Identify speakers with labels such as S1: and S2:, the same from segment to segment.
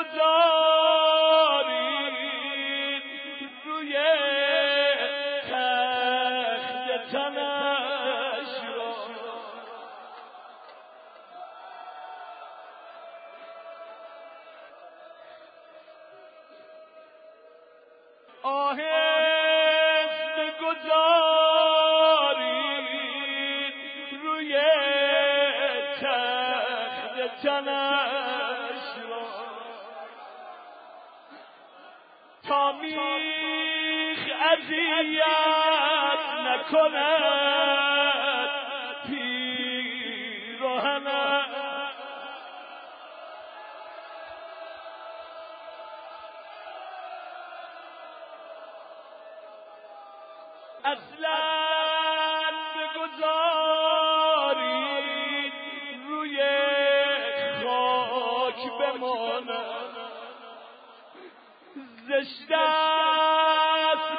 S1: بگذارید روی تخت تنش را. آهسته گذارید روی تخت تنش را تا میخ اذیت نکند پیراهنش. اصلا بگذارید روی خاک بماند. زشت است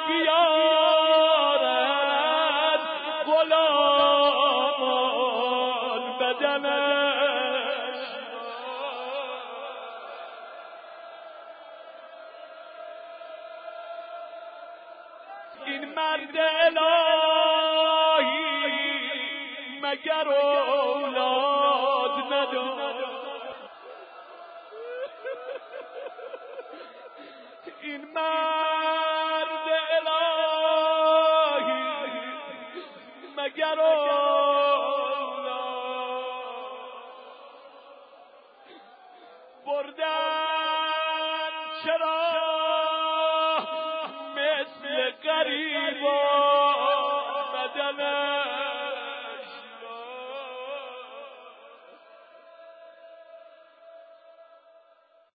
S1: بیارد غلامان بدنش. این مرد الهی مگر اولاد ندارد؟ این مرد الهی مگر اولاد بردن چرا